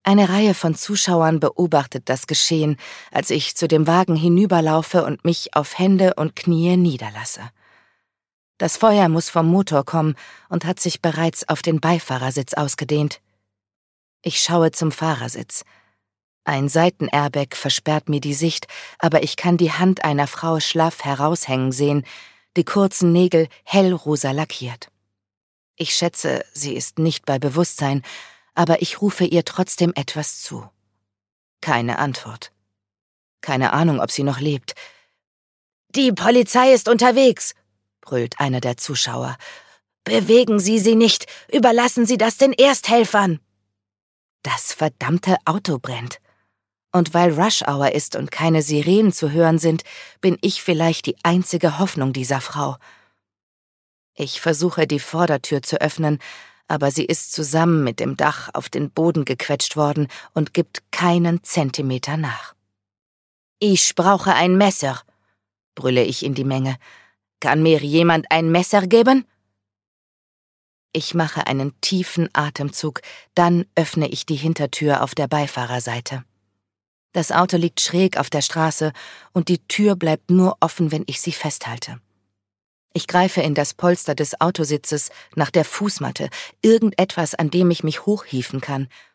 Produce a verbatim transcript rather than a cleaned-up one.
Eine Reihe von Zuschauern beobachtet das Geschehen, als ich zu dem Wagen hinüberlaufe und mich auf Hände und Knie niederlasse. Das Feuer muss vom Motor kommen und hat sich bereits auf den Beifahrersitz ausgedehnt. Ich schaue zum Fahrersitz. Ein Seitenairbag versperrt mir die Sicht, aber ich kann die Hand einer Frau schlaff heraushängen sehen, die kurzen Nägel hellrosa lackiert. Ich schätze, sie ist nicht bei Bewusstsein, aber ich rufe ihr trotzdem etwas zu. Keine Antwort. Keine Ahnung, ob sie noch lebt. »Die Polizei ist unterwegs«, brüllt einer der Zuschauer. »Bewegen Sie sie nicht, überlassen Sie das den Ersthelfern!« Das verdammte Auto brennt. Und weil Rush Hour ist und keine Sirenen zu hören sind, bin ich vielleicht die einzige Hoffnung dieser Frau. Ich versuche, die Vordertür zu öffnen, aber sie ist zusammen mit dem Dach auf den Boden gequetscht worden und gibt keinen Zentimeter nach. »Ich brauche ein Messer«, brülle ich in die Menge. »Kann mir jemand ein Messer geben?« Ich mache einen tiefen Atemzug, dann öffne ich die Hintertür auf der Beifahrerseite. Das Auto liegt schräg auf der Straße und die Tür bleibt nur offen, wenn ich sie festhalte. Ich greife in das Polster des Autositzes nach der Fußmatte, irgendetwas, an dem ich mich hochhieven kann,